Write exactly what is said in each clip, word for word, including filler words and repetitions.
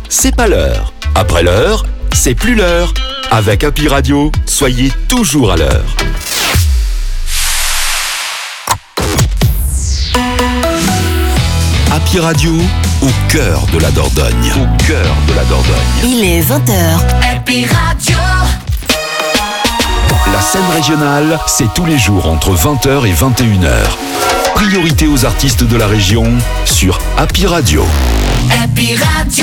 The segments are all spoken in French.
c'est pas l'heure. Après l'heure, c'est plus l'heure. Avec Happy Radio, soyez toujours à l'heure. Happy Radio, au cœur de la Dordogne. Au cœur de la Dordogne. Il est vingt heures. Happy Radio. La scène régionale, c'est tous les jours entre vingt heures et vingt et une heures. Priorité aux artistes de la région sur Happy Radio. Happy Radio.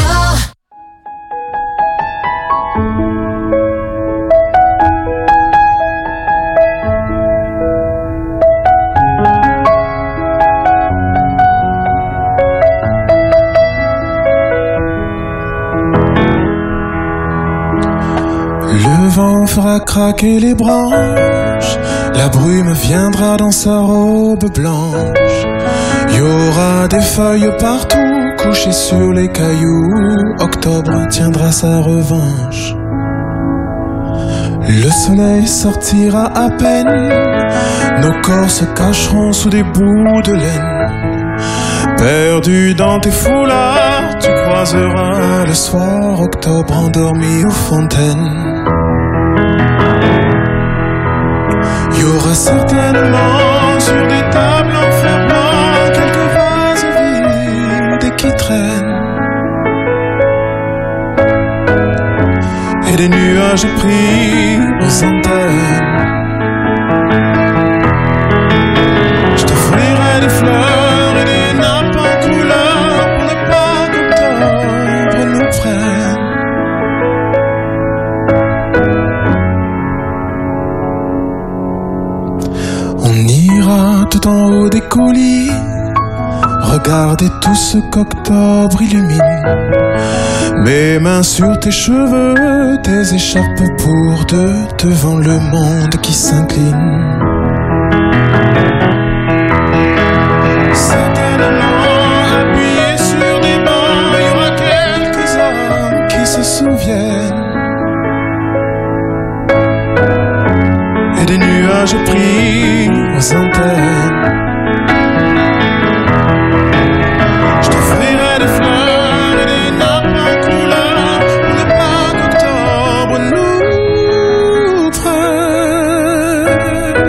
Le vent fera craquer les branches, la brume viendra dans sa robe blanche. Il y aura des feuilles partout, couchées sur les cailloux. Octobre tiendra sa revanche. Le soleil sortira à peine, nos corps se cacheront sous des bouts de laine. Perdu dans tes foulards, tu croiseras le soir octobre endormi aux fontaines. Il y aura certainement sur des tables en fer blanc quelques vases vides qui traînent et des nuages pris aux antennes. Je t'offrirai des fleurs et des nappes en couleur pour ne pas qu'octobre nous prenne. On ira tout en haut des collines, regarder tout ce qu'octobre illumine. Mes mains sur tes cheveux, tes écharpes pour deux, devant le monde qui s'incline. Certainement appuyés sur des bancs, il y aura quelques hommes qui se souviennent. Et des nuages pris aux antennes. Je t'offrirai des fleurs et des nappes en couleur pour ne pas qu'octobre nous prenne.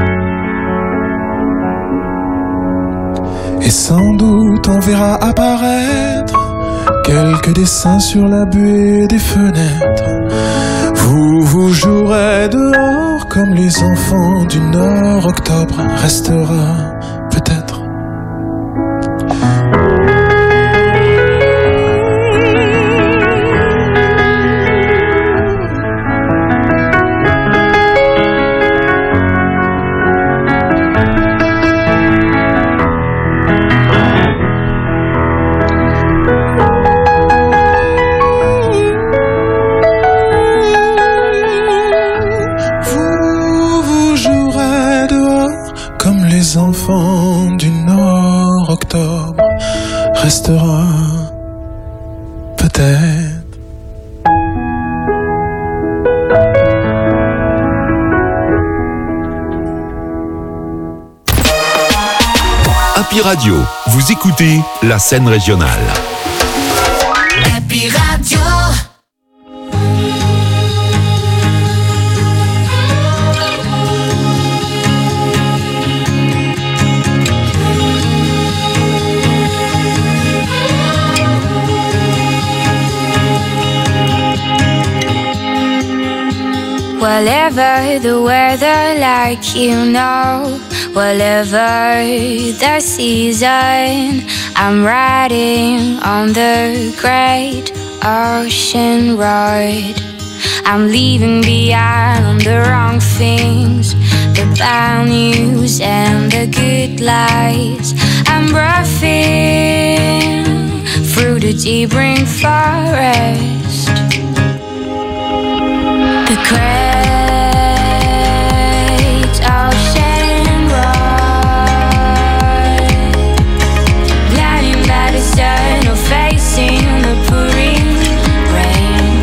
Et sans doute on verra apparaître quelques dessins sur la buée des fenêtres. Vous vous jouerez dehors comme les enfants du Nord. Octobre restera peut-être. Enfants du Nord, octobre restera peut-être. Happy Radio, vous écoutez la scène régionale. Happy Radio. Whatever the weather, like you know, whatever the season, I'm riding on the great ocean road. I'm leaving behind the wrong things, the bad news and the good lies. I'm roughing through the deep rainforest. The great ocean road, blinding by the sun or facing the pouring rain.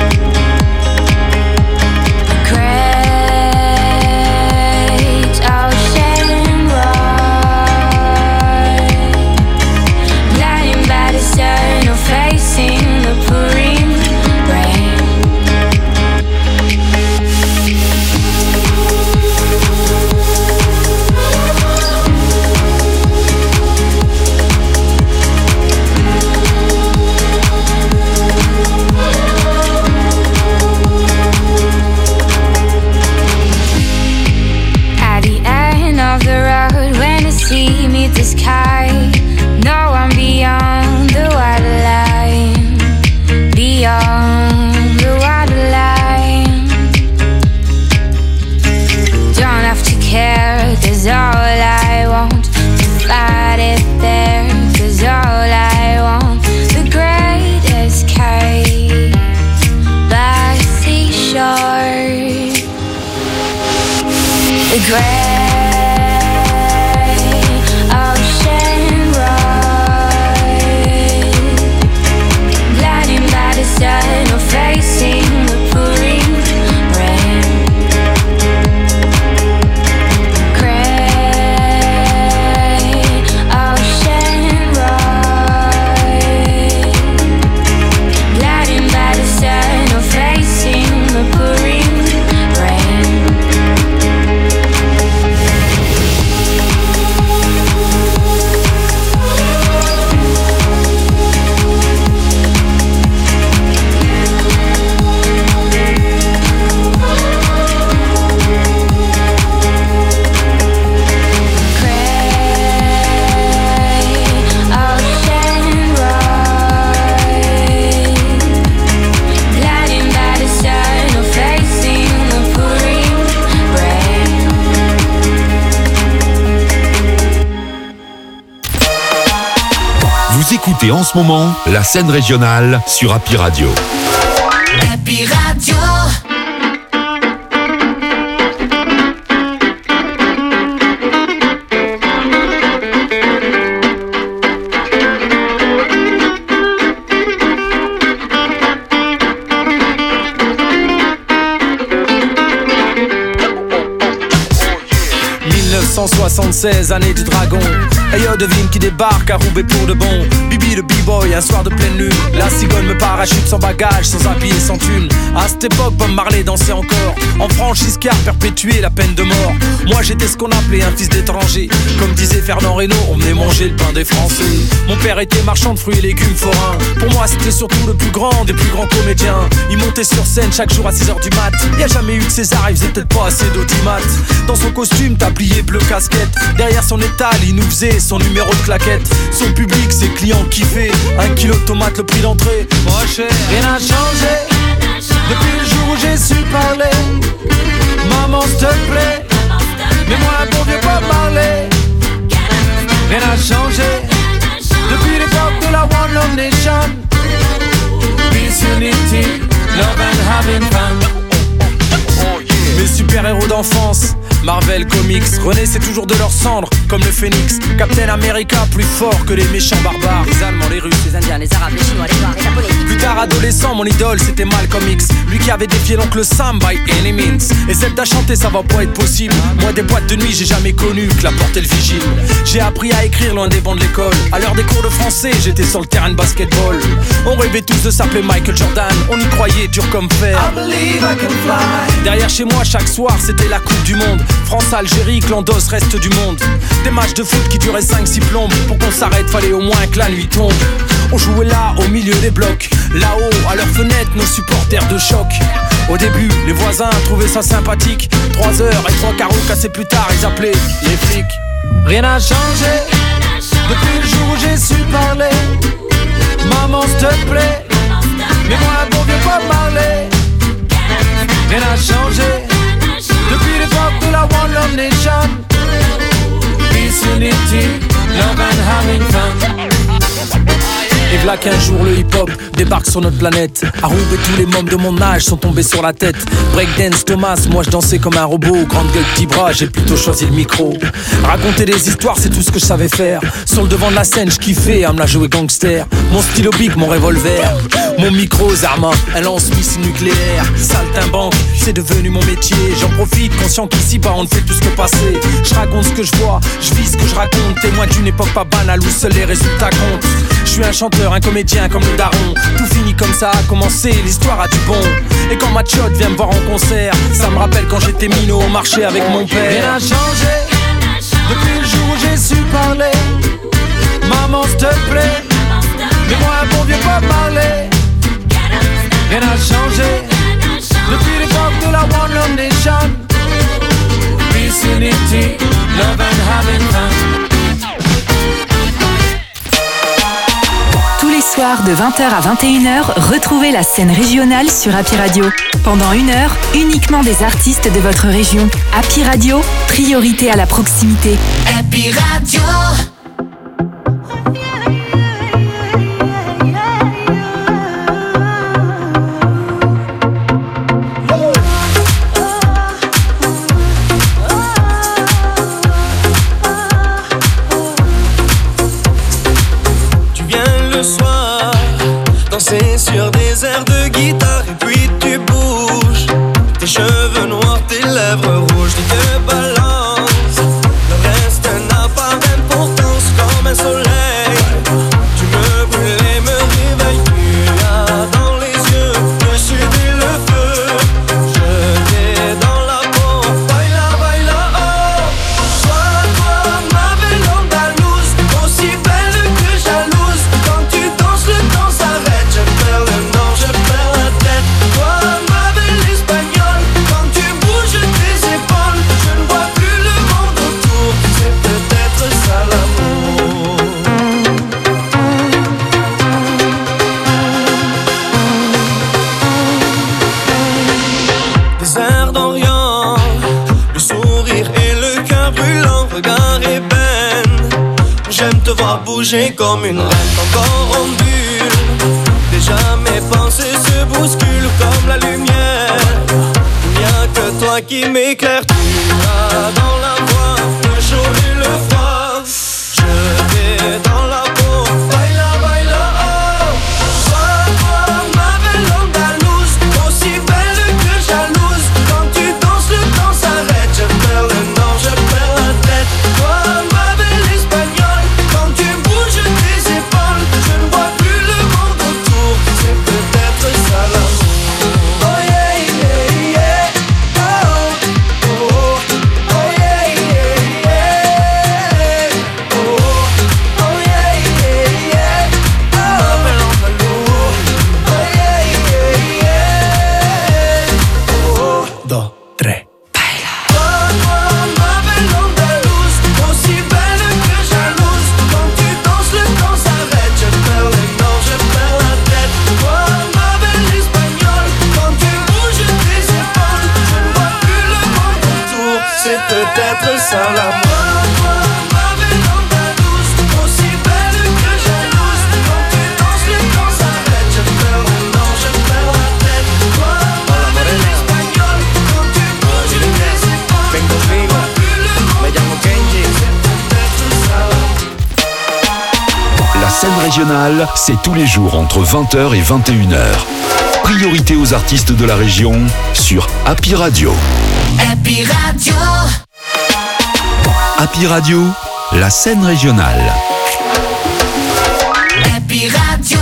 The great ocean road, blinding by the sun or facing the pouring rain. écoutez en ce moment la scène régionale sur Happy Radio. Happy Radio. dix-neuf cent soixante-seize, année du dragon. Hey yo, devine qui débarque à Roubaix pour de bon. Bibi le b-boy, un soir de pleine lune. La cigogne me parachute sans bagage, sans habit et sans thune. À cette époque, Bob Marley dansait encore. En franchise-car, perpétuer la peine de mort. Moi j'étais ce qu'on appelait un fils d'étranger. Comme disait Fernand Reynaud, on venait manger le pain des Français. Mon père était marchand de fruits et légumes forains. Pour moi c'était surtout le plus grand des plus grands comédiens. Il montait sur scène chaque jour à six heures du mat. Y'a jamais eu de César, il faisait peut-être pas assez d'audimat. Dans son costume tablier bleu casquette, derrière son étal il nous faisait son numéro de claquette. Son public, ses clients kiffaient. Un kilo de tomates le prix d'entrée. Pas cher. Rien n'a changé depuis le jour où j'ai su parler. Maman s'il te plaît, mets-moi un bon vieux Bob Marley. Rien n'a changé depuis l'époque de la One Love Nation. Peace, unity, love and having fun. Mes super-héros d'enfance, Marvel Comics, renaissaient toujours de leurs cendres, comme le Phénix. Captain America, plus fort que les méchants barbares. Les Allemands, les Russes, les Indiens, les Arabes, les Chinois, les Noirs, les Japonais. Plus tard, adolescent, mon idole, c'était Malcolm X. Lui qui avait défié l'oncle Sam by any means. Et celle d'à chanter, ça va pas être possible. Moi, des boîtes de nuit, j'ai jamais connu que la porte et le vigile. J'ai appris à écrire loin des bancs de l'école. À l'heure des cours de français, j'étais sur le terrain de basketball. On rêvait tous de s'appeler Michael Jordan. On y croyait dur comme fer. I believe I can fly. Derrière chez moi, chaque soir, c'était la Coupe du Monde. France-Algérie, Clandos, reste du monde. Des matchs de foot qui duraient cinq six plombes. Pour qu'on s'arrête, fallait au moins que la nuit tombe. On jouait là, au milieu des blocs. Là-haut, à leurs fenêtres, nos supporters de choc. Au début, les voisins trouvaient ça sympathique. Trois heures et trois carreaux cassés plus tard, ils appelaient les flics. Rien n'a changé depuis le jour où j'ai su parler. Maman, s'il te plaît, mets-moi un bon vieux Bob Marley. Rien n'a changé depuis l'époque de la One Love Nation. Peace, unity, love and having fun. Et v'là qu'un jour le hip-hop débarque sur notre planète. À Roubaix, tous les membres de mon âge sont tombés sur la tête. Breakdance, Thomas, moi je dansais comme un robot. Grande gueule, petit bras, j'ai plutôt choisi le micro. Raconter des histoires, c'est tout ce que je savais faire. Sur le devant de la scène, je kiffais à me la jouer gangster. Mon stylo bic, mon revolver. Mon micro, Zarma, un lance-missile nucléaire. Saltimbanque, c'est devenu mon métier. J'en profite, conscient qu'ici-bas on ne fait plus que passer. Je raconte ce que je vois, je vis ce que je raconte. Témoin d'une époque pas banale où seuls les résultats comptent. Je suis un chanteur, un comédien comme le daron. Tout finit comme ça a commencé, l'histoire a du bon. Et quand ma tchotte vient me voir en concert, ça me rappelle quand j'étais minot au marché avec mon père. Rien n'a changé depuis le jour où j'ai su parler. Maman s'il te plaît, mets-moi un bon vieux Bob Marley. Rien n'a changé depuis l'époque de la One Love Nation. Peace, unity, love and having fun. Tous les soirs de vingt heures à vingt et une heures, retrouvez la scène régionale sur Happy Radio. Pendant une heure, uniquement des artistes de votre région. Happy Radio, priorité à la proximité. Happy Radio. Sur des airs de guitare et puis tu bouges. Tes cheveux noirs, tes lèvres rouges, tu te balances. Le reste n'a pas d'importance comme un soleil. Tu me brûles et me réveilles. Tu as dans les yeux, je suis le feu. Je t'ai dans la peau. Baila, baila, oh. Sois toi ma belle andalouse, aussi belle que jalouse. Quand tu danses, le temps s'arrête. Je perds le nord, je perds la tête. Toi, ma belle espagnole, quand tu bouges tes épaules. bouger comme une reine encore en bulle. Déjà mes pensées se bousculent comme la lumière. Il n'y a que toi qui m'éclaire. Tu as dans la voix le chaud et le froid. Je vais dans la peau. Baila, baila, oh. Toi, toi, ma belle andalouse, aussi belle que jalouse. Quand tu danses, le temps s'arrête. Je perds le nord, je perds la tête. Toi, ma belle espagnole, quand tu bouges tes épaules, je ne vois plus le monde autour. C'est peut-être ça l'amour. Oh yeah, yeah, yeah. Oh, oh, oh, oh yeah, yeah, yeah. Oh, oh yeah, yeah, yeah. Oh, ma belle andalouse. Oh yeah, yeah, yeah. Oh, Dos, tres. toi, toi, ma belle andalouse, aussi belle que jalouse. Quand tu danses, le temps s'arrête. Je perds le nord, je perds la tête. Toi, ma belle espagnole, quand tu bouges tes épaules, je ne vois plus le monde autour. C'est peut-être ça l'amour. Toi, ma belle andalouse, aussi belle que jalouse. Quand tu danses, le temps s'arrête. Je perds le nord, je perds la tête. Toi, ma belle espagnole, quand tu bouges tes épaules, Ven conmigo, me llamo Kenji. La scène régionale, c'est tous les jours entre vingt heures et vingt et une heures. Priorité aux artistes de la région sur Happy Radio. Happy Radio. Happy Radio, la scène régionale. Happy Radio.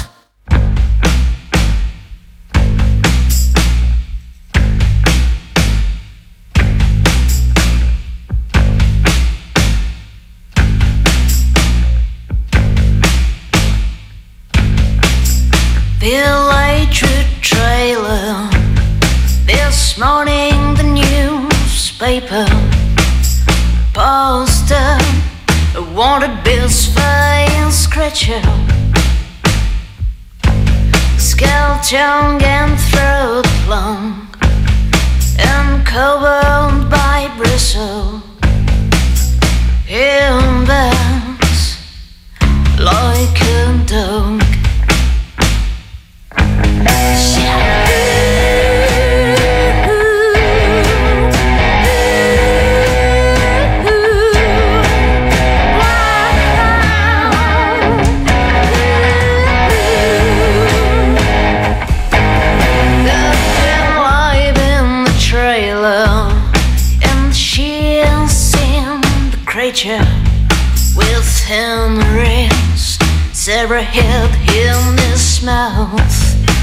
Village trailer. This morning the newspaper posted a wanted Bill's face scratcher. Skeleton and throat long and covered by bristle. In bands like a dog. With him wrist, Sarah head in his mouth.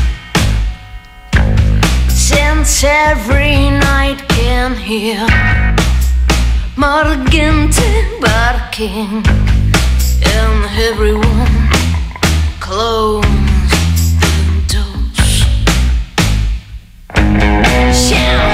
Since every night can hear Morgante barking, and everyone close the doors. Shout.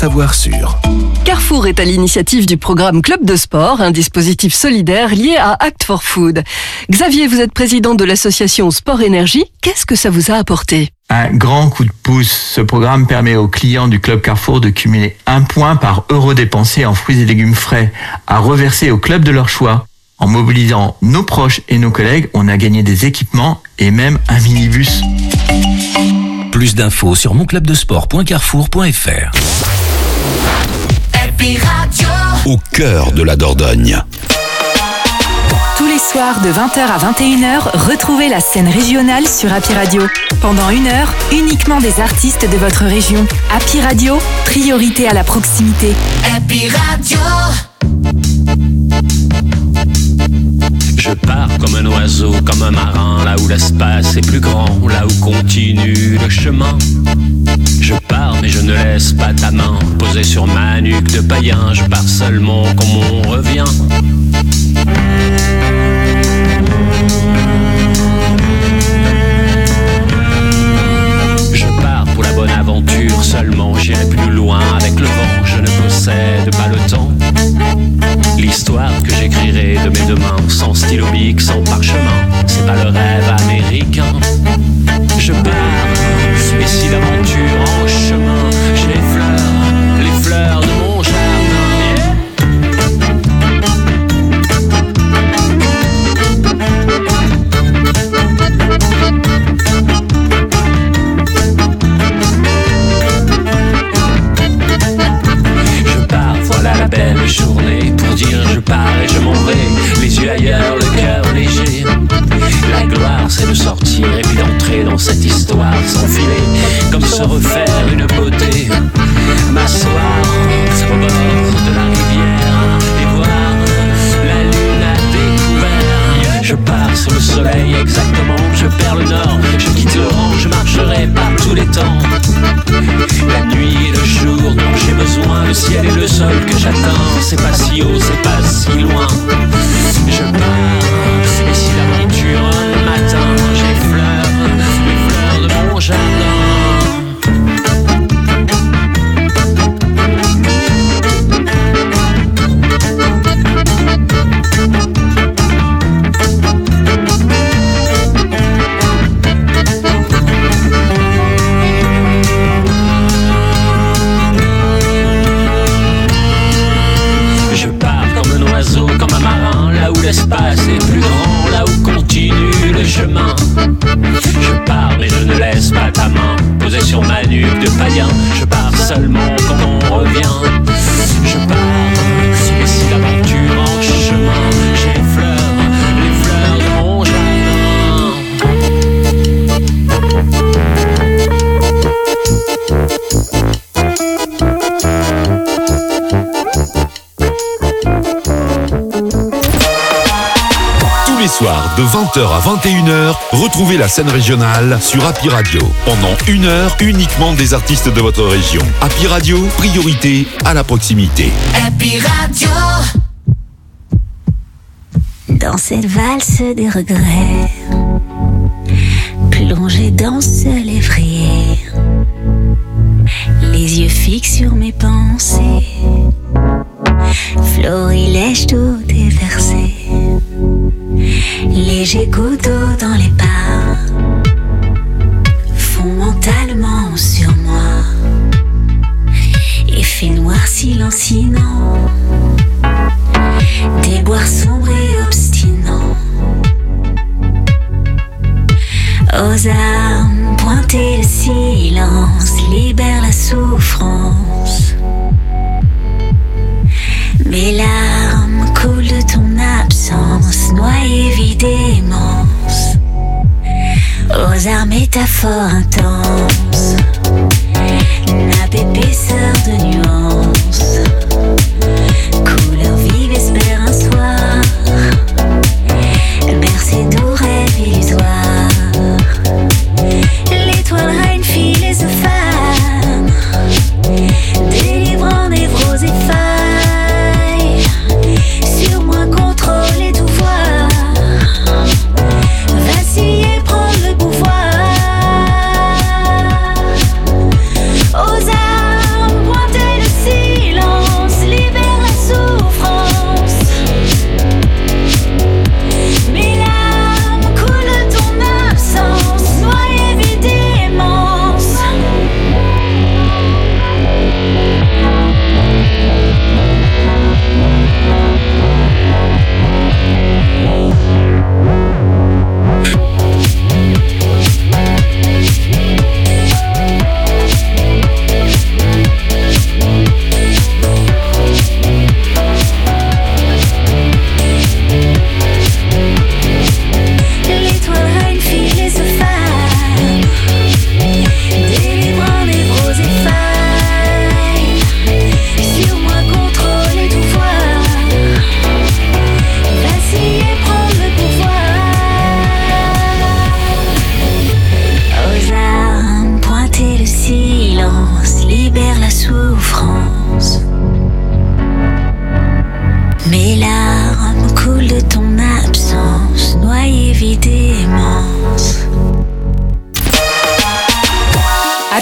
savoir sûr. Carrefour est à l'initiative du programme Club de Sport, un dispositif solidaire lié à Act for Food. Xavier, vous êtes président de l'association Sport Énergie. Qu'est-ce que ça vous a apporté ? Un grand coup de pouce. Ce programme permet aux clients du Club Carrefour de cumuler un point par euro dépensé en fruits et légumes frais à reverser au club de leur choix. En mobilisant nos proches et nos collègues, on a gagné des équipements et même un minibus. Plus d'infos sur monclubdesport point carrefour point f r. Happy Radio. Au cœur de la Dordogne. Tous les soirs de vingt heures à vingt et une heures, retrouvez la scène régionale sur Happy Radio. Pendant une heure, uniquement des artistes de votre région. Happy Radio, priorité à la proximité. Happy Radio. Je pars comme un oiseau, comme un marin, là où l'espace est plus grand, là où continue le chemin. Je pars mais je ne laisse pas ta main posée sur ma nuque de païen. Je pars seulement quand on revient. Je pars pour la bonne aventure seulement, j'irai plus loin avec le vent. Je ne possède pas le temps. L'histoire que j'écrirai de mes deux mains, sans stylo bic, sans parchemin, c'est pas le rêve américain. Je pars, et si d'aventure en chemin, j'ai les fleurs, les fleurs de mon jardin. Je pars, voilà la belle journée pour dire je pars et je m'en vais, les yeux ailleurs, le cœur léger. La gloire c'est de sortir et puis d'entrer dans cette histoire sans filet, comme se refaire une beauté, m'asseoir au bord de la rivière et voir la lune à découvert. Je pars sur le soleil exactement, je perds le nord, je quitte l'Oran, je marcherai par tous les temps. La nuit et le jour dont j'ai besoin, le ciel et le sol que j'atteins, c'est pas si haut, c'est pas si loin. Je pars, et si l'aventure un matin, j'ai les fleurs, les fleurs de mon jardin. Comme un marin, là où l'espace est plus grand, là où continue le chemin. Je pars mais je ne laisse pas ta main posée sur ma nuque de païen. Je pars seulement quand on revient. Je pars, et si l'aventure en chemin, j'ai les fleurs, les fleurs de mon jardin. Tous les soirs de vingt heures à vingt et une heures, retrouvez la scène régionale sur Happy Radio. Pendant une heure, uniquement des artistes de votre région. Happy Radio, priorité à la proximité. Happy Radio. Dans cette valse des regrets, plongée dans ce lévrier, les yeux fixes sur mes pensées, florilège tout déversé. Léger goutte d'eau dans les pas font mentalement sur moi. Effet noir si lancinant, déboire sombre et obstinant. Aux armes pointer le silence, libère la souffrance. Mes larmes coulent de ton absence, noyées, vide, immense. Aux arts métaphores intenses, nappe épaisseur de nuances. Couleur vive, espère un soir, bercé doux rêve illusoire. L'étoile règne, philosophane, délivrant névrose et faille. Sur moi contrôler tout voir, vaciller, prendre le pouvoir.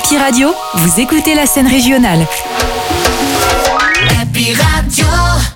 Happy Radio, vous écoutez la scène régionale. Happy Radio.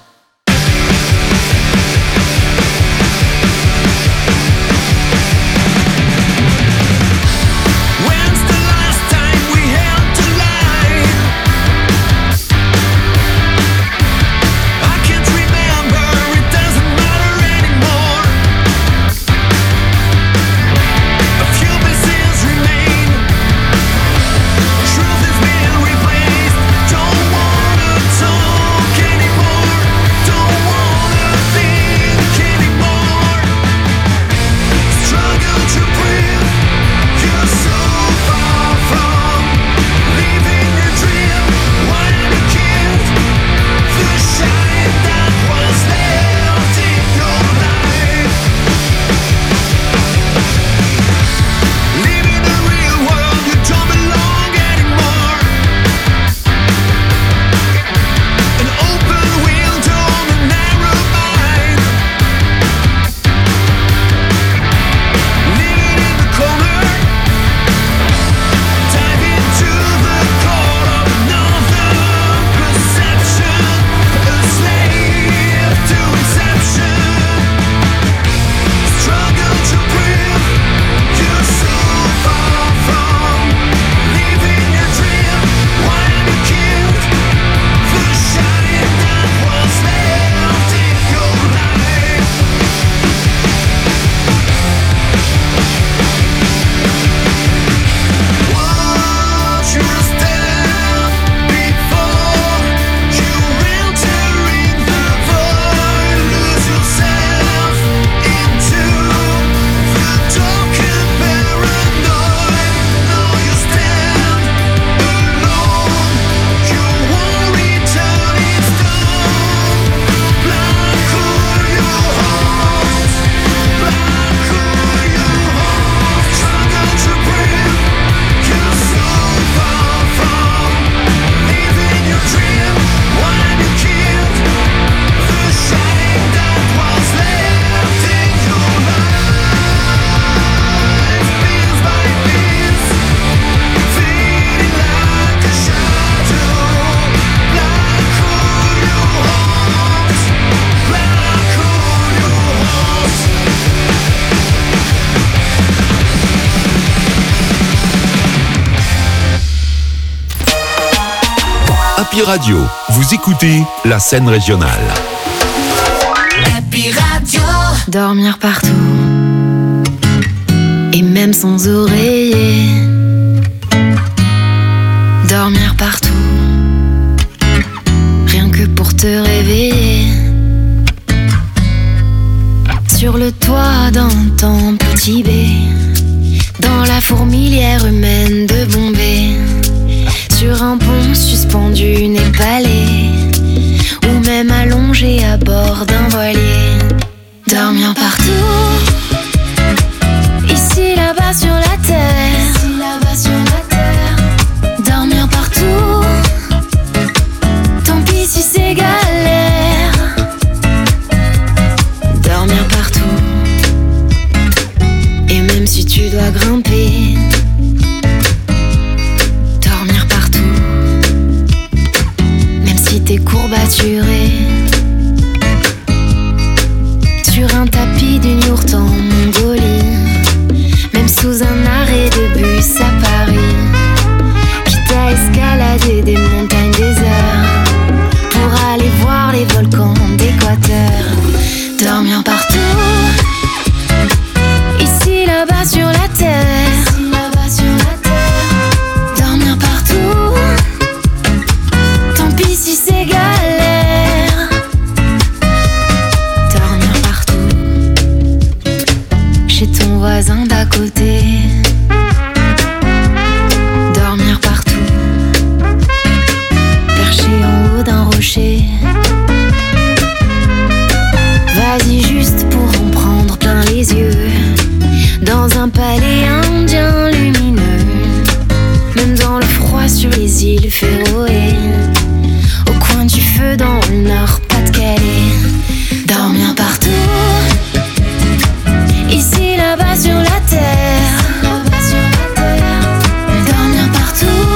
Happy Radio, vous écoutez la scène régionale. Happy Radio. Dormir partout, et même sans oreiller. Dormir partout, rien que pour te réveiller. Sur le toit d'un temple Tibet, dans la fourmilière humaine de Bombay, sur un pont suspendu népalais, ou même allongé à bord d'un voilier. Dormir partout, ici, là-bas sur la terre, ici, là-bas sur la terre. Dormir partout, tant pis si c'est galère. Dormir partout, et même si tu dois grimper. Dormir partout, même si t'es courbaturé. Sur un tapis d'une yourte en Mongolie, même sous un arrêt de bus à Paris, quitte à escalader des montagnes désertes pour aller voir les volcans d'Équateur. Dormir partout, ici, là-bas sur la terre, ici, là-bas sur la terre. Dormir partout, tant pis si c'est galère. Dormir partout, chez ton voisin d'à côté. Dormir partout, perché en haut d'un rocher. Vas-y juste pour en prendre plein les yeux, dans un palais indien lumineux, même dans le froid sur les îles Féroé, au coin du feu dans le nord Pas-de-Calais. Dormir partout, ici, là-bas sur la terre, dormir partout,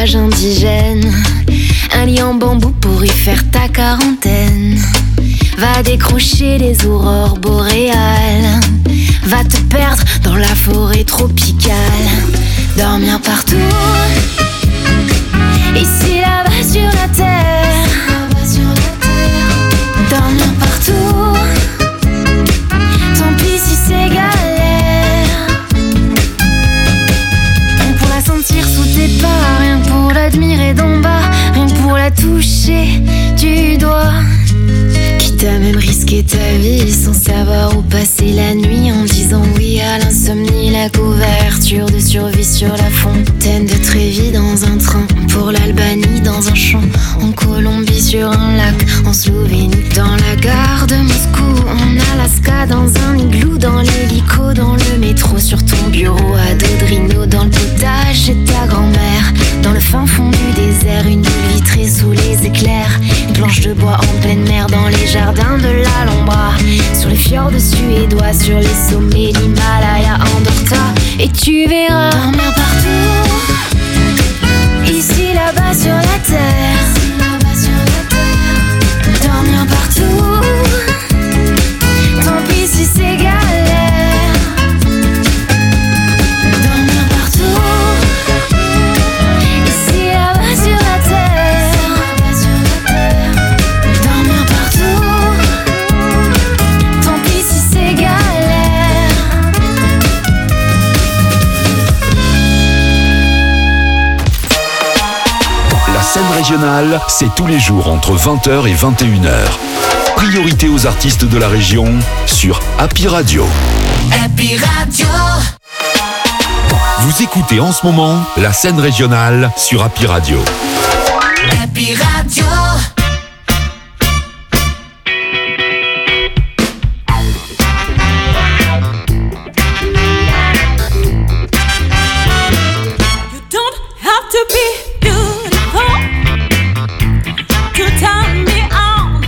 village indigène. Un lit en bambou pour y faire ta quarantaine. Va décrocher les aurores boréales. Va te perdre dans la forêt tropicale. Dormir partout. Ici, là-bas sur la terre. Dormir partout. Tant pis si c'est galère. Rien pour la sentir sous tes pas. Rien que pour l'admirer d'en bas. Rien que pour la toucher du doigt. Quitte à même risquer ta vie sans savoir où passer la nuit. En disant oui à l'insomnie. La couverture de survie sur la fontaine de Trévis. Dans un train pour l'Albanie. Dans un champ en Colombie sur un lac. En Slovénie dans la gare de Moscou. En Alaska dans un igloo. Dans l'hélico, dans le métro. Sur ton bureau à Dodrino. Dans le potage chez ta grand-mère. Dans le fin fond du désert. Une île vitrée sous les éclairs. Une planche de bois en pleine mer. Dans les jardins de l'Alhambra. Sur les fjords suédois. Sur les sommets l'Himalaya en Dorta. Et tu verras dormir partout. Ici, là-bas sur la terre. Dormir partout. Tant pis si c'est galère. Dormir partout. Ici, là-bas sur la terre. Dormir partout. Tant pis si c'est galère. La scène régionale, c'est tous les jours entre vingt heures et vingt et une heures. Priorité aux artistes de la région sur Happy Radio. Happy Radio. Vous écoutez en ce moment la scène régionale sur Happy Radio. Happy Radio. You don't have to be beautiful to turn me on.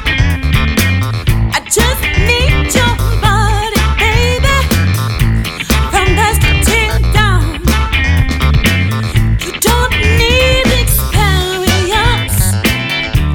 I just need your body, baby, from dusk till dawn. You don't need experience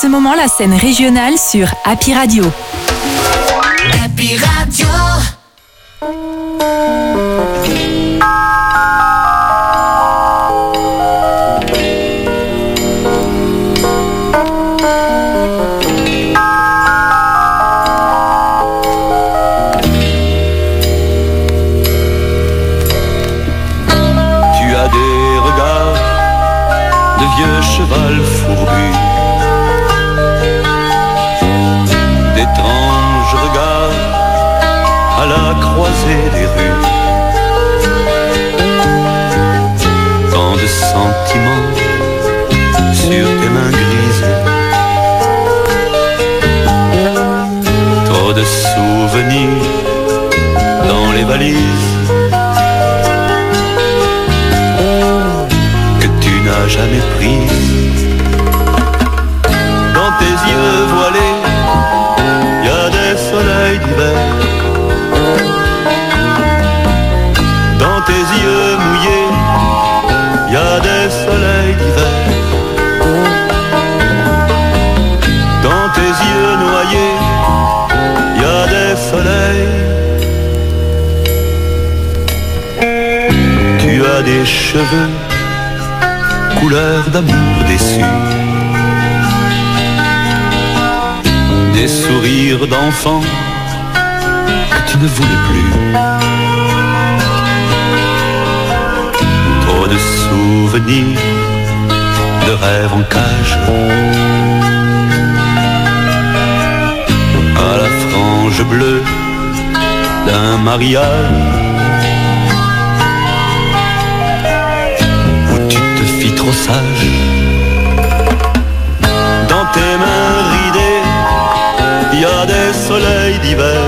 ce moment la scène régionale sur Happy Radio. Happy Radio. Cheval fourbu, d'étranges regards à la croisée des rues, tant de sentiments sur tes mains grises, trop de souvenirs dans les valises que tu n'as jamais prises. Dans tes yeux voilés, y a des soleils d'hiver. Dans tes yeux mouillés, y a des soleils d'hiver. Dans tes yeux noyés, y a des soleils. Tu as des cheveux couleur d'amour déçu, des sourires d'enfant que tu ne voulais plus, trop de souvenirs, de rêves en cage, à la frange bleue d'un mariage trop sage. Dans tes mains ridées, y a des soleils d'hiver.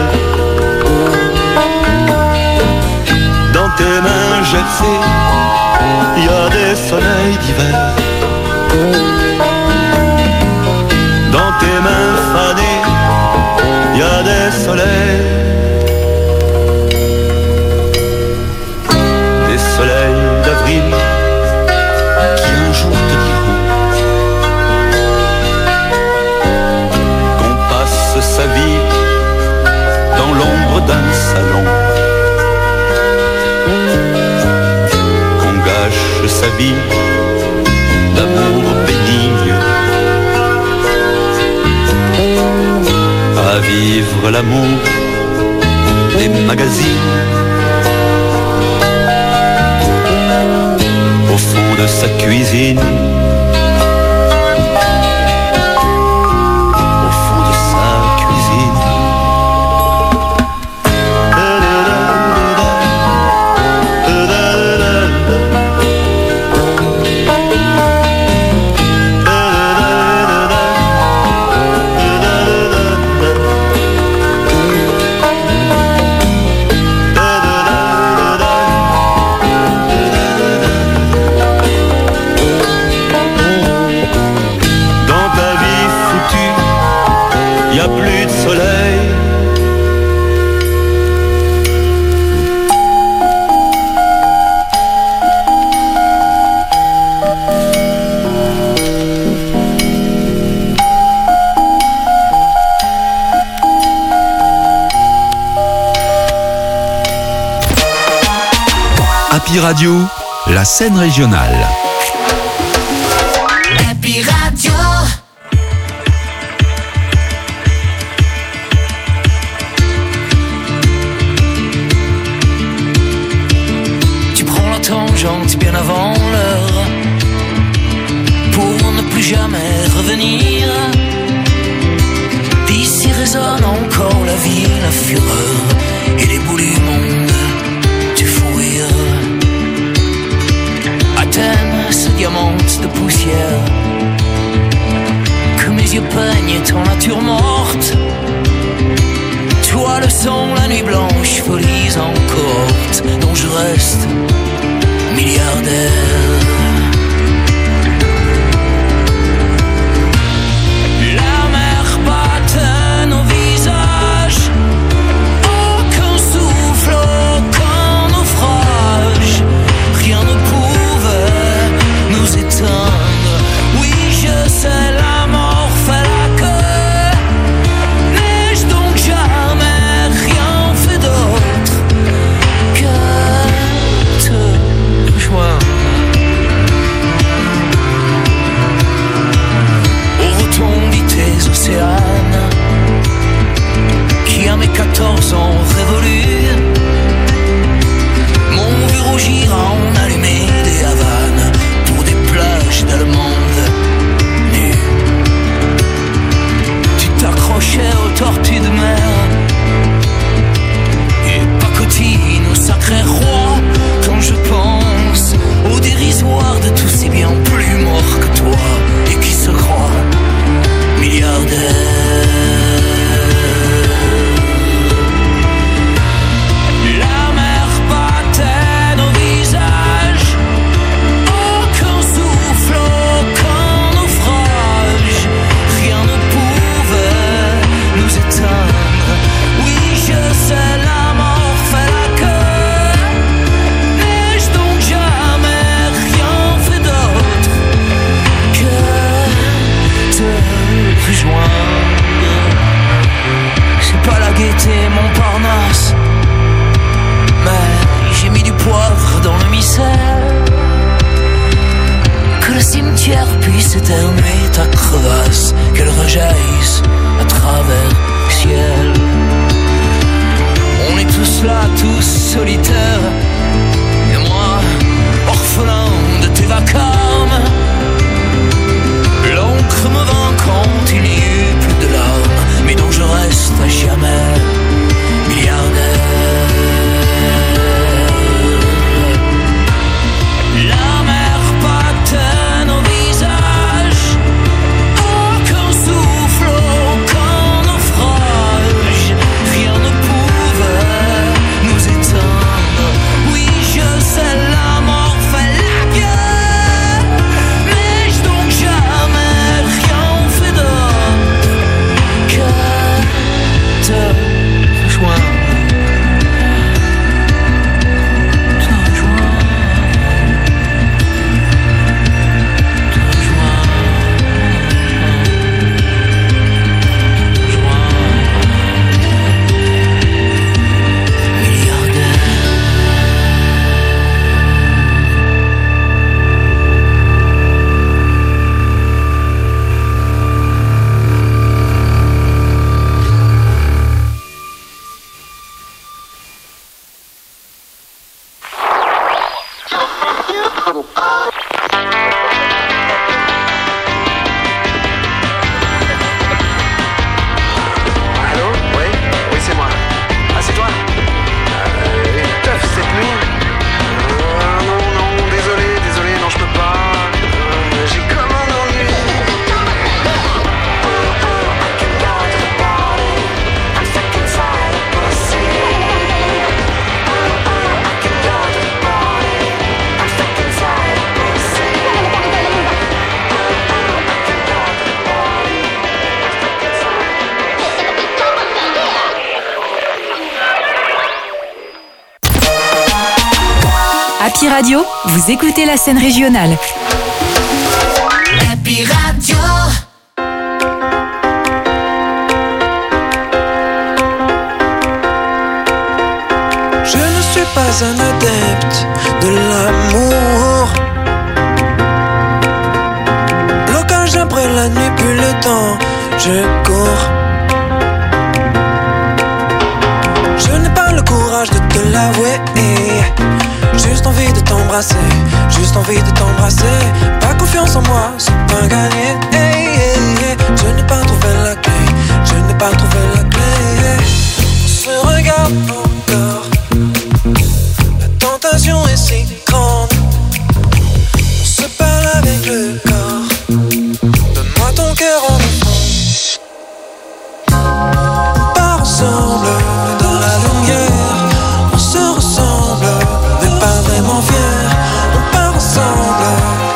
Dans tes mains gercées, y a des soleils d'hiver. Dans tes mains fanées, y a des soleils. Des soleils d'avril qui un jour te diront qu'on passe sa vie dans l'ombre d'un salon, qu'on gâche sa vie d'amour bénigne à vivre l'amour des magazines. Au fond de sa cuisine, au fond de sa cuisine. Happy Radio, la scène régionale. Happy Radio. Tu prends la tangente bien avant l'heure pour ne plus jamais revenir. D'ici résonne encore la vie, la fureur et les bouts du monde. Athènes se diamante de poussière, que mes yeux peignent ton nature morte. Toi le sang, la nuit blanche, folies en cohorte, dont je reste milliardaire. La mer batte nos visages, aucun souffle, aucun naufrage, rien ne pouvait nous éteindre. Oui, je sais, la mort fait éternuer ta crevasse, qu'elle rejaillisse à travers le ciel. On est tous là, tous solitaires, et moi, orphelin de tes vacarmes. L'encre me vint quand il n'y eut plus de larmes, mais dont je reste à jamais milliardaire. La mer patine au visage, aucun souffle, aucun naufrage, rien ne pouvait nous éteindre. Oui, je sais, la mort fait la guerre, mais j'ai donc jamais rien fait d'autre que te rejoindre. Happy Radio, vous écoutez la scène régionale. Happy Radio. Je ne suis pas un adepte de l'amour. Blocage après la nuit, plus le temps, je cours. Je n'ai pas le courage de te l'avouer. Juste envie de t'embrasser, juste envie de t'embrasser. Pas confiance en moi, c'est pas gagné. Hey, hey, hey. Je n'ai pas trouvé la clé, je n'ai pas trouvé la clé. On se regarde encore, la tentation est si grande. On se parle avec le corps, donne-moi ton cœur en offrande. On part ensemble dans la lumière, on se ressemble. Vraiment fiers, on part ensemble,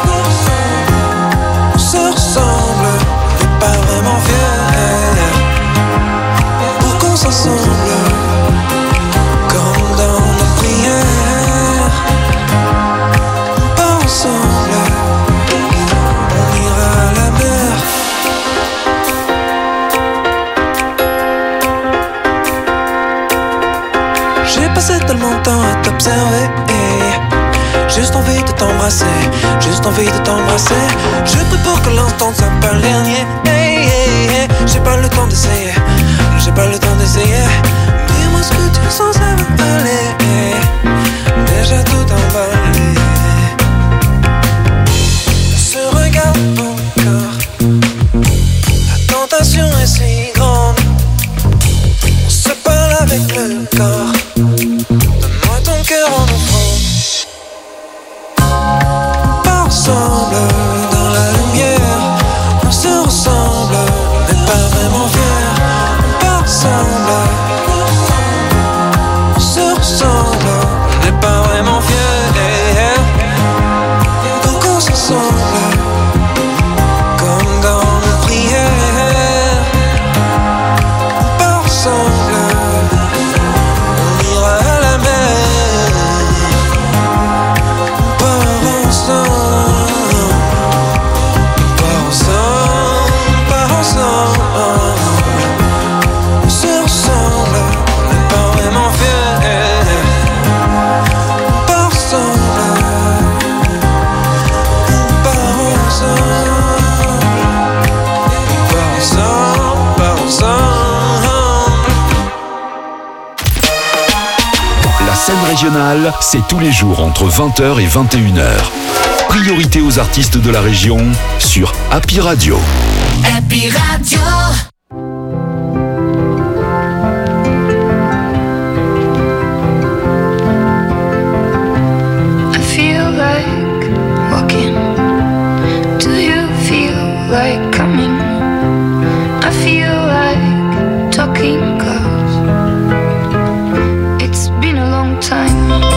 on se ressemble, mais pas vraiment fiers. Pour qu'on s'assemble, comme dans nos prières. On part ensemble, on ira à la mer. J'ai passé tellement de temps à t'observer. Juste envie de t'embrasser, juste envie de t'embrasser. Je prie pour que l'instant ne soit pas le dernier. Hey, hey, hey. J'ai pas le temps d'essayer, j'ai pas le temps d'essayer. Dis-moi ce que tu sens, ça va aller. Déjà tout emballé. On se regarde encore, la tentation est si grande. On se parle avec le corps, donne-moi ton cœur en offrande. Ensemble, dans la lumière, on se ressemble, mais pas vraiment fiers. On part ensemble, on se ressemble, mais pas vraiment fiers. régionale, c'est tous les jours entre vingt heures et vingt et une heures. Priorité aux artistes de la région sur Happy Radio. Happy Radio. I feel like walking. Do you feel like coming? I feel like talking cause it's been a long time.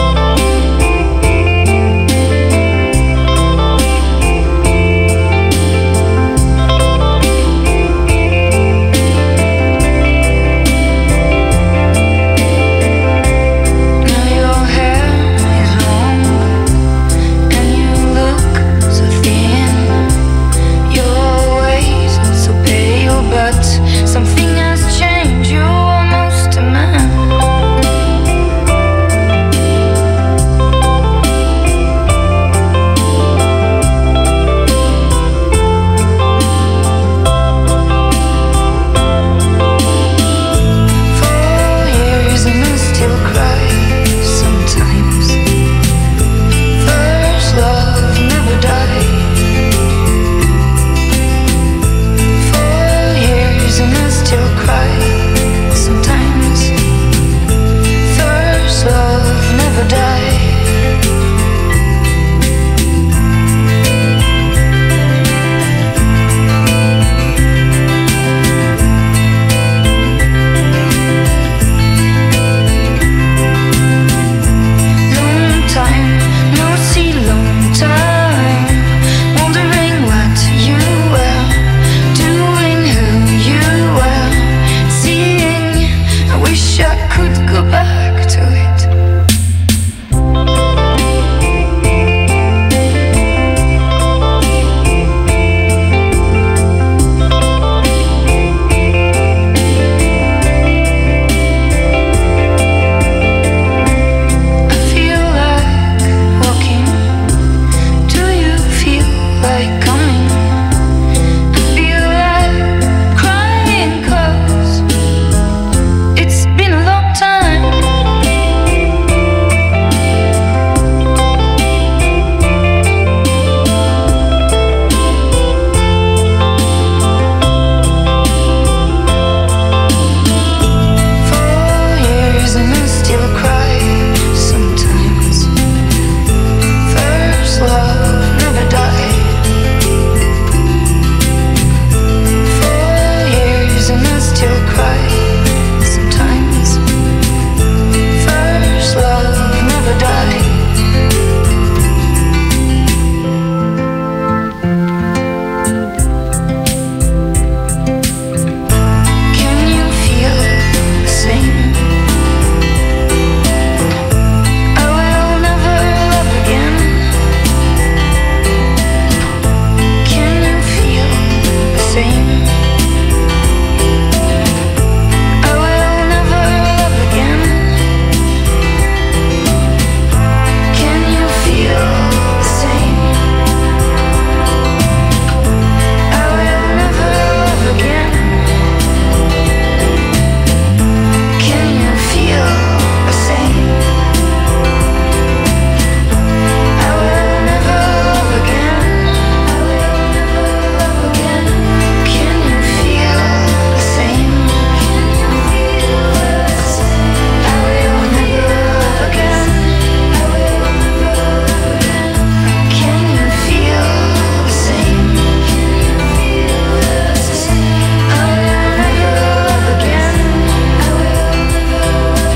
Something has changed, you're almost a man. Four years and I still cry sometimes. First love never died. And I still cry sometimes. First love never died. Long time, no see, long time. Wondering what you were doing, who you were seeing. I wish I could go back to it. I feel like walking. Do you feel like coming? I feel like crying cause it's been a long time. Four years and I still cry sometimes. First love never died. Four years and I still cry sometimes. First love never died. Can you feel the same? I will never love again. Can you feel the same? I will never love again. Can you feel the same? I will never love again. Can you feel the same? I will never love again. I will never love again. Can you feel the same? I will never love again. I will never love again. Can you feel the same? I will never love again. I will never love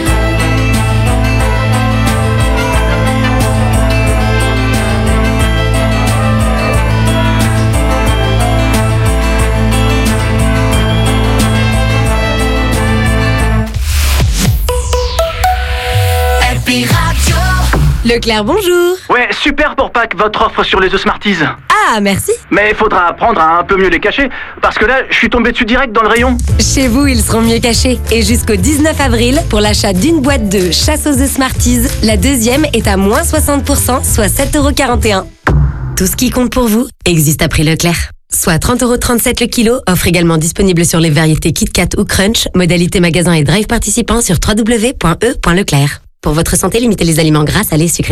Happy Radio. Leclerc, bonjour. Ouais, super pour Pâques, votre offre sur les œufs Smarties. Ah, merci. Mais il faudra apprendre à un peu mieux les cacher, parce que là, je suis tombé dessus direct dans le rayon. Chez vous, ils seront mieux cachés. Et jusqu'au dix-neuf avril, pour l'achat d'une boîte de chasse aux œufs Smarties, la deuxième est à moins soixante pour cent, soit sept euros quarante et un. Tout ce qui compte pour vous existe à prix Leclerc. Soit trente euros trente-sept le kilo, offre également disponible sur les variétés KitKat ou Crunch, modalité magasin et drive participant sur w w w point e point leclerc. Pour votre santé, limitez les aliments gras, salés, sucrés.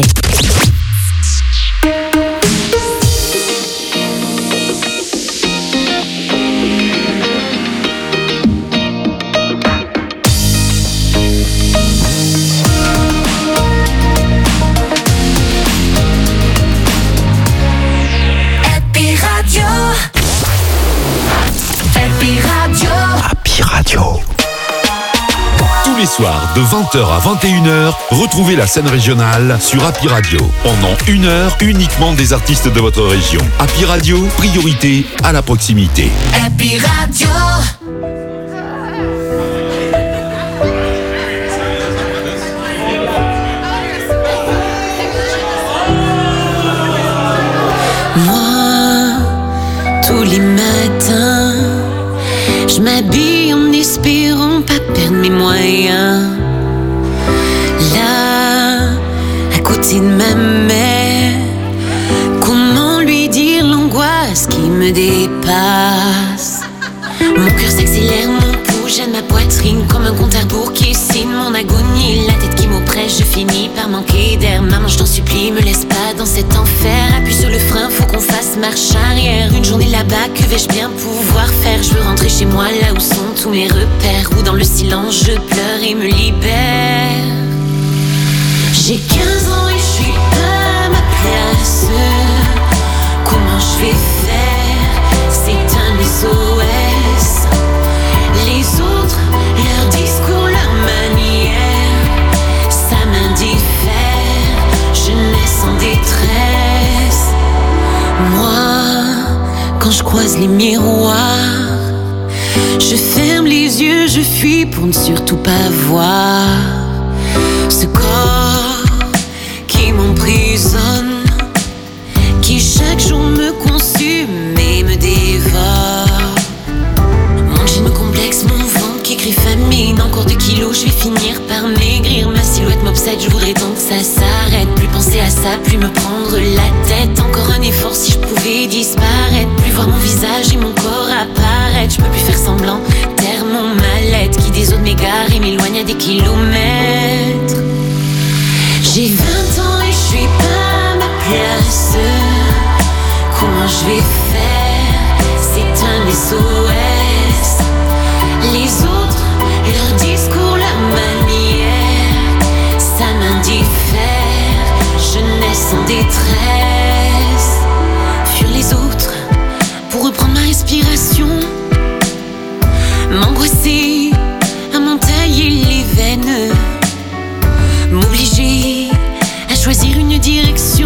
Tous les soirs, de vingt heures à vingt et une heures, retrouvez la scène régionale sur Happy Radio. Pendant une heure, uniquement des artistes de votre région. Happy Radio, priorité à la proximité. Happy Radio. Moi, tous les matins, je m'habille en espérant pas perdre mes moyens. Là, à côté de ma mère, comment lui dire l'angoisse qui me dépasse? Mon cœur s'accélère, mon pouls gêne ma poitrine comme un compte à rebours qui signe mon agonie. La tête qui m'oppresse, je finis par manquer d'air. Maman, je t'en supplie, me laisse pas dans cet enfer. Appuie sur le frein, faut qu'on fasse marche arrière. Une journée là-bas, que vais-je bien pouvoir faire? Je veux rentrer chez moi, là où sont tous mes repères. Où dans le silence, je pleure et me libère. J'ai quinze ans et je suis pas à ma place. Comment je vais faire? C'est un S O S. Les autres, leur discours, leur manière, ça m'indiffère. Jeunesse en détresse. Moi, quand je croise les miroirs, je ferme les yeux, je fuis pour ne surtout pas voir ce corps qui m'emprisonne, qui chaque jour me consume et me dévore. Mon jean me complexe, mon ventre qui crie famine. Encore deux kilos, je vais finir par maigrir. Ma silhouette m'obsède, je voudrais donc que ça s'arrête. Plus penser à ça, plus me prendre la tête. Encore un effort si je pouvais disparaître. Plus voir mon visage et mon corps apparaître. Je peux plus faire semblant, taire mon mal-être qui des autres m'égare et m'éloigne à des kilomètres. J'ai vingt ans et je suis pas à ma place. Comment je vais faire? C'est un S O S. Les autres, leur discours, leur manière, ça m'indiffère. Jeunesse en détresse. Fuir les autres pour reprendre ma respiration. M'angoisser à m'entailler les veines. M'obliger à choisir une direction.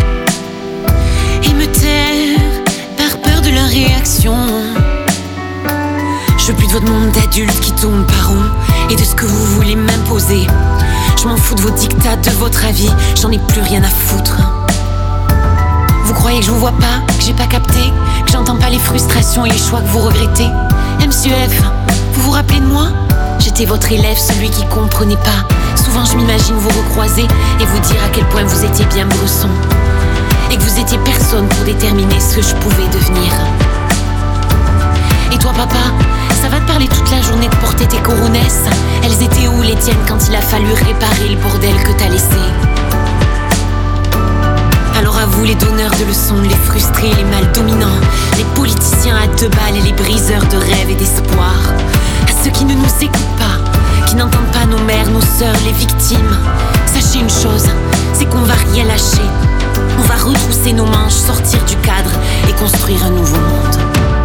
Et me taire par peur de leur réaction. Je veux plus de votre monde d'adulte qui tourne par rond et de ce que vous voulez m'imposer. Je m'en fous de vos dictats, de votre avis, j'en ai plus rien à foutre. Vous croyez que je vous vois pas, que j'ai pas capté, que j'entends pas les frustrations et les choix que vous regrettez? M C F, vous vous rappelez de moi? J'étais votre élève, celui qui comprenait pas. Souvent je m'imagine vous recroiser et vous dire à quel point vous étiez bien bresson. Et que vous étiez personne pour déterminer ce que je pouvais devenir. Et toi papa, ça va te parler toute la journée de porter tes coronesses. Elles étaient où les tiennes quand il a fallu réparer le bordel que t'as laissé? Alors à vous les donneurs de leçons, les frustrés, les mal dominants, les politiciens à deux balles et les briseurs de rêves et d'espoir. À ceux qui ne nous écoutent pas, qui n'entendent pas nos mères, nos sœurs, les victimes. Sachez une chose, c'est qu'on va rien lâcher. On va retrousser nos manches, sortir du cadre et construire un nouveau monde.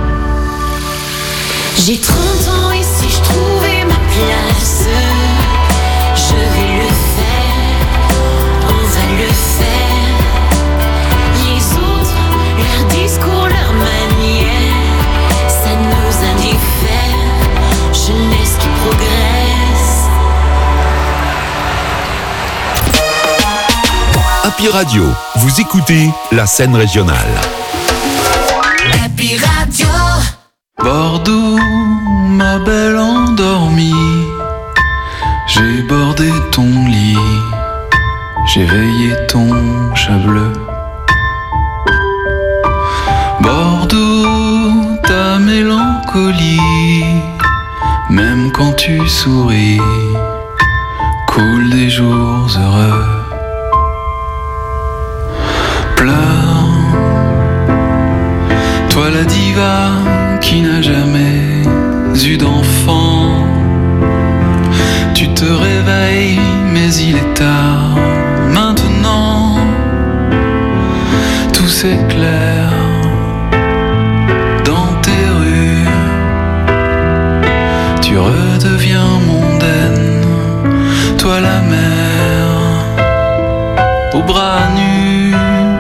J'ai trente ans et si je trouvais ma place, je vais le faire, on va le faire. Les autres, leur discours, leur manière, ça nous indiffère. Jeunesse qui progresse. Happy Radio, vous écoutez la scène régionale. Happy Radio. Bordeaux, ma belle endormie, j'ai bordé ton lit, j'ai veillé ton chat bleu. Bordeaux, ta mélancolie, même quand tu souris, coulent des jours heureux. Pleure, toi la diva qui n'a jamais eu d'enfant. Tu te réveilles, mais il est tard. Maintenant, tout s'éclaire dans tes rues. Tu redeviens mondaine, toi la mer, aux bras nus.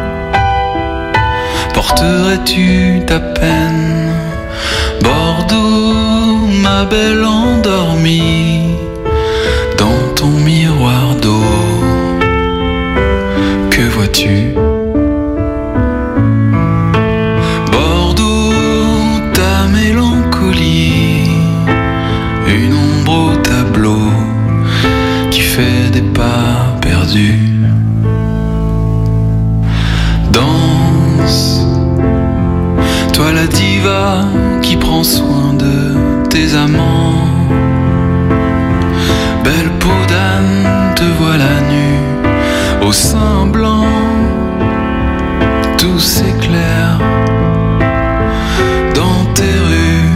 Porterais-tu ta peine? Bordeaux, ma belle endormie, dans ton miroir d'eau, que vois-tu? Bordeaux, ta mélancolie, une ombre au tableau qui fait des pas perdus. Danse, toi la diva qui prend soin de tes amants. Belle peau d'âne, te voilà nue au sein blanc. Tout s'éclaire dans tes rues.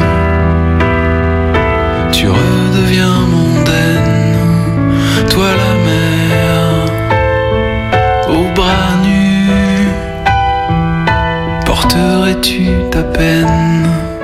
Tu redeviens mondaine, toi la mer, aux bras nus. Porterais-tu ta peine?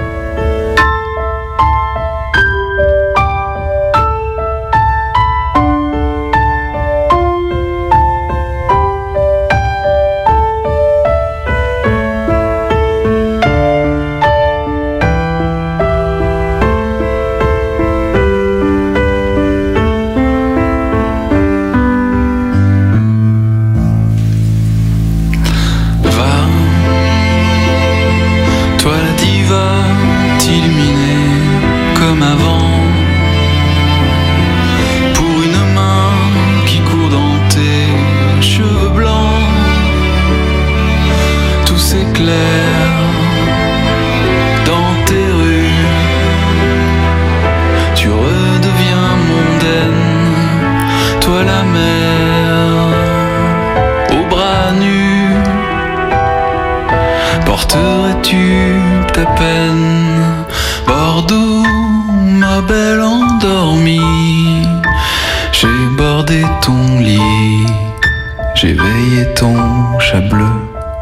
Porterais-tu ta peine? Bordeaux, ma belle endormie, j'ai bordé ton lit, j'ai veillé ton chat bleu.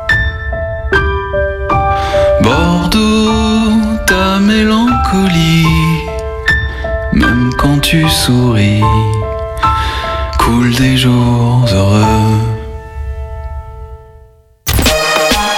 Bordeaux, ta mélancolie, même quand tu souris, coulent des jours heureux.